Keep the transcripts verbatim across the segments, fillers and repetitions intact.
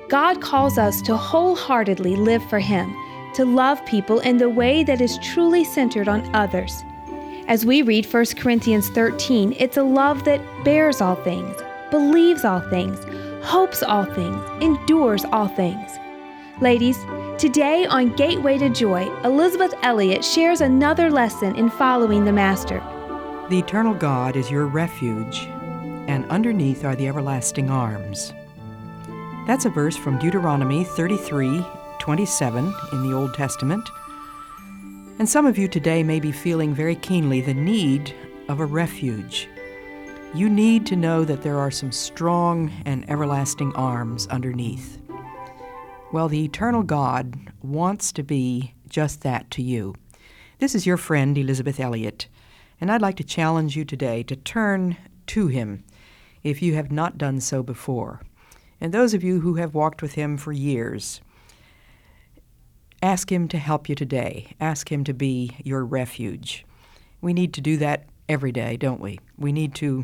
God calls us to wholeheartedly live for Him, to love people in the way that is truly centered on others. As we read First Corinthians thirteen, it's a love that bears all things, believes all things, hopes all things, endures all things. Ladies, today on Gateway to Joy, Elisabeth Elliot shares another lesson in following the Master. The eternal God is your refuge, and underneath are the everlasting arms. That's a verse from Deuteronomy thirty-three twenty-seven in the Old Testament. And some of you today may be feeling very keenly the need of a refuge. You need to know that there are some strong and everlasting arms underneath. Well, the eternal God wants to be just that to you. This is your friend, Elisabeth Elliot, and I'd like to challenge you today to turn to Him if you have not done so before. And those of you who have walked with Him for years, ask Him to help you today. Ask Him to be your refuge. We need to do that every day, don't we? We need to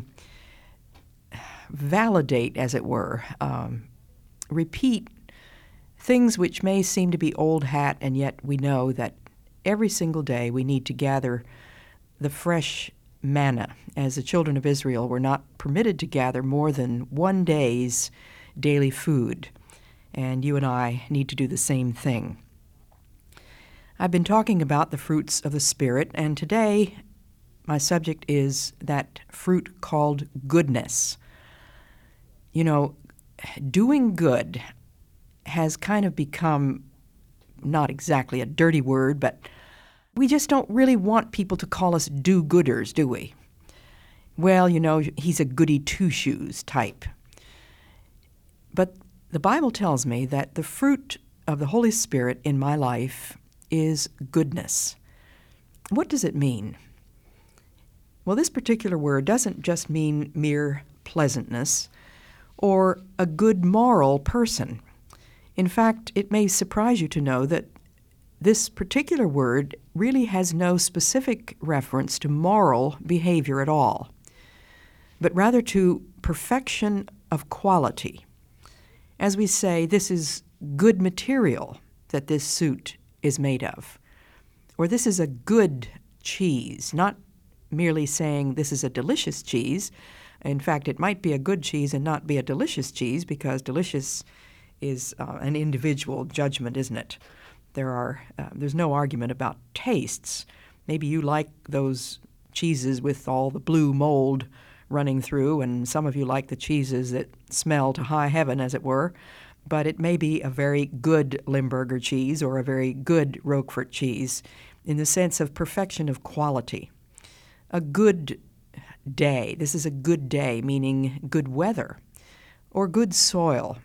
validate, as it were, um, repeat things which may seem to be old hat, and yet we know that every single day we need to gather the fresh manna, as the children of Israel were not permitted to gather more than one day's daily food. And you and I need to do the same thing. I've been talking about the fruits of the Spirit, and today my subject is that fruit called goodness. You know, doing good has kind of become not exactly a dirty word, but we just don't really want people to call us do-gooders, do we? Well, you know, he's a goody two-shoes type. But the Bible tells me that the fruit of the Holy Spirit in my life is goodness. What does it mean? Well, this particular word doesn't just mean mere pleasantness or a good moral person. In fact, it may surprise you to know that this particular word really has no specific reference to moral behavior at all, but rather to perfection of quality. As we say, this is good material that this suit is made of, or this is a good cheese, not merely saying this is a delicious cheese. In fact, it might be a good cheese and not be a delicious cheese, because delicious is uh, an individual judgment, isn't it? There are uh, there's no argument about tastes. Maybe you like those cheeses with all the blue mold running through, and some of you like the cheeses that smell to high heaven, as it were. But it may be a very good Limburger cheese or a very good Roquefort cheese in the sense of perfection of quality. A good day. This is a good day, meaning good weather or good soil.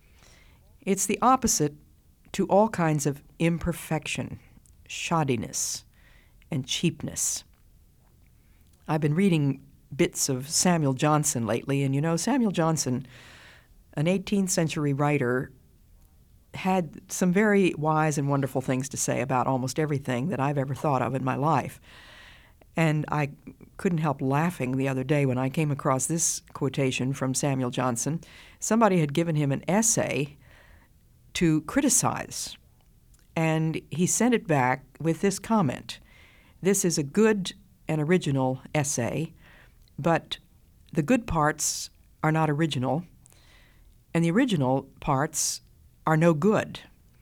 It's the opposite to all kinds of imperfection, shoddiness, and cheapness. I've been reading bits of Samuel Johnson lately, and you know, Samuel Johnson, an eighteenth century writer, had some very wise and wonderful things to say about almost everything that I've ever thought of in my life. And I couldn't help laughing the other day when I came across this quotation from Samuel Johnson. Somebody had given him an essay to criticize, and he sent it back with this comment: "This is a good and original essay, but the good parts are not original, and the original parts are no good.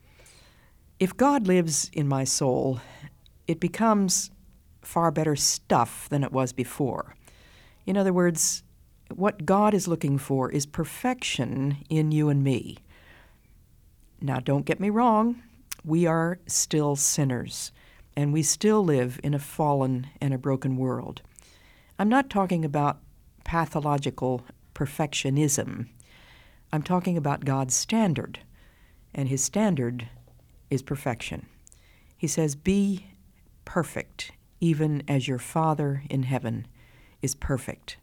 If God lives in my soul, it becomes far better stuff than it was before." In other words, what God is looking for is perfection in you and me. Now, don't get me wrong. We are still sinners, and we still live in a fallen and a broken world. I'm not talking about pathological perfectionism. I'm talking about God's standard, and His standard is perfection. He says, "Be perfect, even as your Father in heaven is perfect."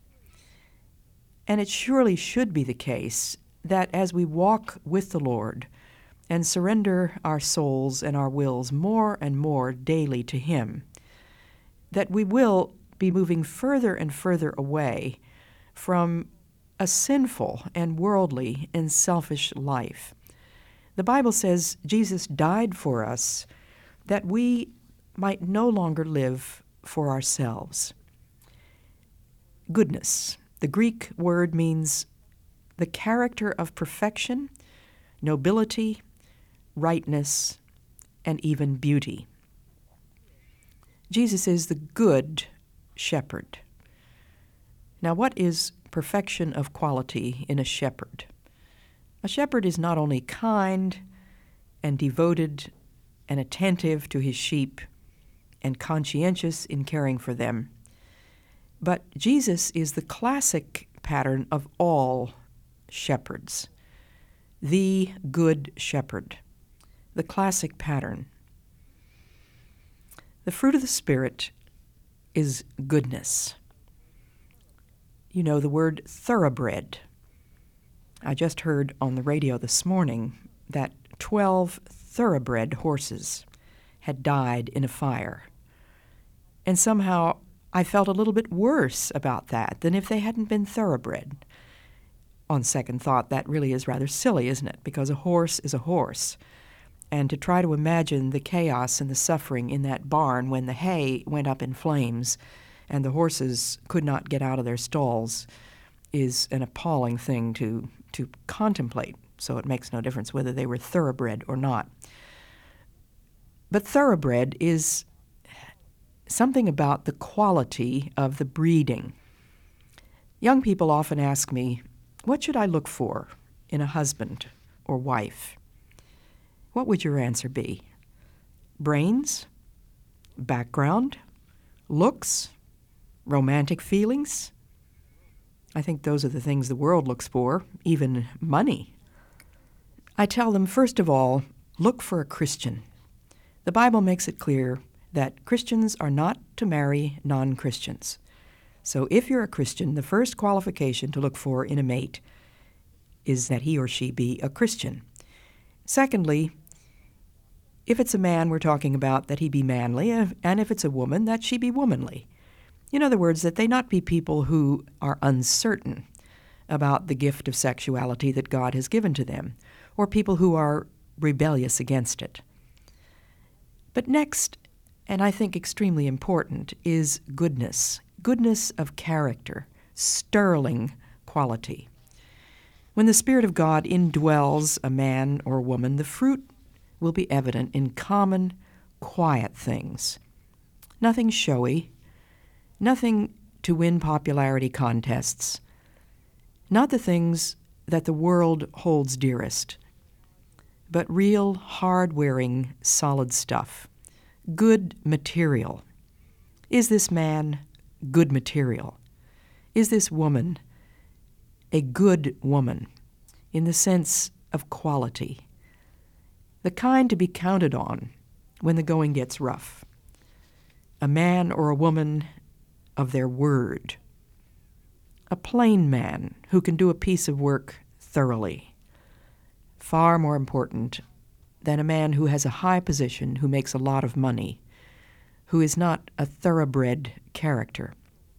And it surely should be the case that as we walk with the Lord and surrender our souls and our wills more and more daily to Him, that we will be moving further and further away from a sinful and worldly and selfish life. The Bible says Jesus died for us that we might no longer live for ourselves. Goodness. The Greek word means the character of perfection, nobility, rightness, and even beauty. Jesus is the good shepherd. Now, what is perfection of quality in a shepherd? A shepherd is not only kind and devoted and attentive to his sheep and conscientious in caring for them, but Jesus is the classic pattern of all shepherds, the good shepherd, the classic pattern. The fruit of the Spirit is goodness. You know, the word thoroughbred. I just heard on the radio this morning that twelve thoroughbred horses had died in a fire. And somehow I felt a little bit worse about that than if they hadn't been thoroughbred. On second thought, that really is rather silly, isn't it? Because a horse is a horse. And to try to imagine the chaos and the suffering in that barn when the hay went up in flames and the horses could not get out of their stalls is an appalling thing to, to contemplate. So it makes no difference whether they were thoroughbred or not. But thoroughbred is something about the quality of the breeding. Young people often ask me, what should I look for in a husband or wife? What would your answer be? Brains? Background? Looks? Romantic feelings? I think those are the things the world looks for, even money. I tell them, first of all, look for a Christian. The Bible makes it clear that Christians are not to marry non-Christians. So if you're a Christian, the first qualification to look for in a mate is that he or she be a Christian. Secondly, if it's a man, we're talking about that he be manly, and if it's a woman, that she be womanly. In other words, that they not be people who are uncertain about the gift of sexuality that God has given to them, or people who are rebellious against it. But next, and I think extremely important, is goodness. Goodness of character, sterling quality. When the Spirit of God indwells a man or woman, the fruit will be evident in common, quiet things. Nothing showy, nothing to win popularity contests, not the things that the world holds dearest, but real, hard-wearing, solid stuff, good material. Is this man good material? Is this woman a good woman in the sense of quality? The kind to be counted on when the going gets rough. A man or a woman of their word. A plain man who can do a piece of work thoroughly. Far more important than a man who has a high position, who makes a lot of money, who is not a thoroughbred character.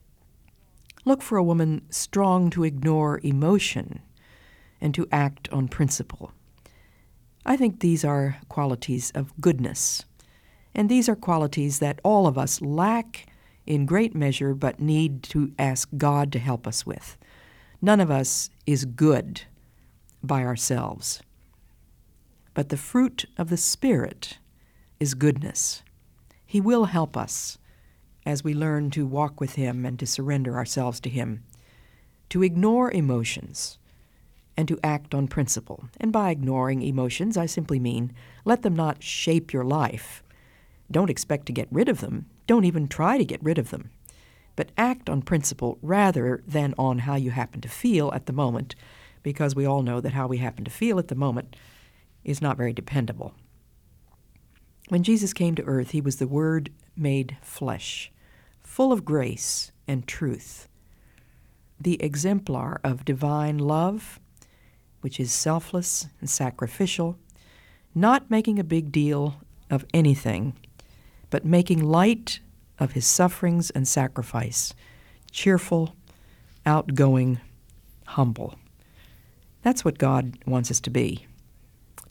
Look for a woman strong to ignore emotion and to act on principle. I think these are qualities of goodness, and these are qualities that all of us lack in great measure but need to ask God to help us with. None of us is good by ourselves, but the fruit of the Spirit is goodness. He will help us as we learn to walk with Him and to surrender ourselves to Him, to ignore emotions and to act on principle. And by ignoring emotions, I simply mean let them not shape your life. Don't expect to get rid of them. Don't even try to get rid of them. But act on principle rather than on how you happen to feel at the moment, because we all know that how we happen to feel at the moment is not very dependable. When Jesus came to earth, He was the Word made flesh, full of grace and truth, the exemplar of divine love, which is selfless and sacrificial, not making a big deal of anything, but making light of His sufferings and sacrifice, cheerful, outgoing, humble. That's what God wants us to be.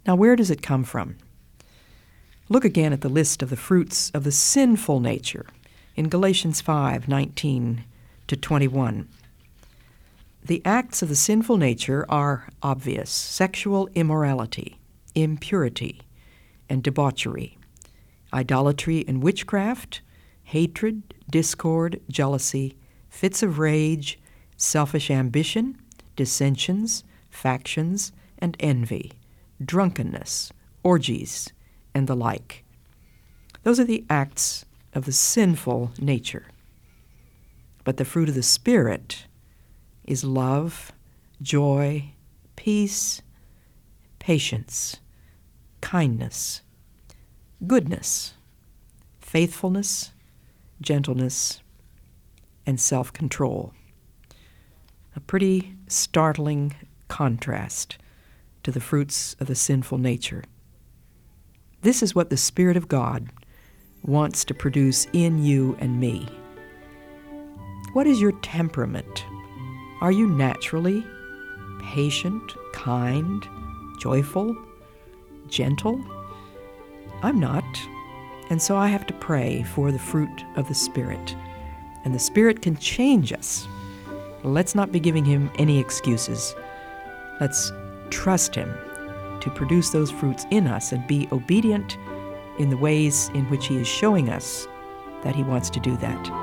Now, where does it come from? Look again at the list of the fruits of the sinful nature in Galatians five nineteen to twenty-one. The acts of the sinful nature are obvious: sexual immorality, impurity, and debauchery, idolatry and witchcraft, hatred, discord, jealousy, fits of rage, selfish ambition, dissensions, factions, and envy, drunkenness, orgies, and the like. Those are the acts of the sinful nature. But the fruit of the Spirit is love, joy, peace, patience, kindness, goodness, faithfulness, gentleness, and self-control. A pretty startling contrast to the fruits of the sinful nature. This is what the Spirit of God wants to produce in you and me. What is your temperament? Are you naturally patient, kind, joyful, gentle? I'm not, and so I have to pray for the fruit of the Spirit. And the Spirit can change us. Let's not be giving Him any excuses. Let's trust Him to produce those fruits in us and be obedient in the ways in which He is showing us that He wants to do that.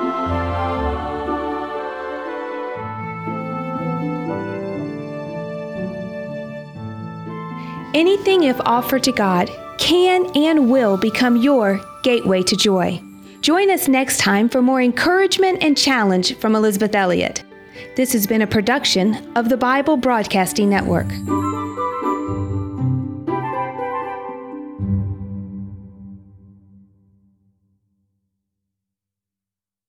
Anything, if offered to God, can and will become your gateway to joy. Join us next time for more encouragement and challenge from Elizabeth Elliot. This has been a production of the Bible Broadcasting Network.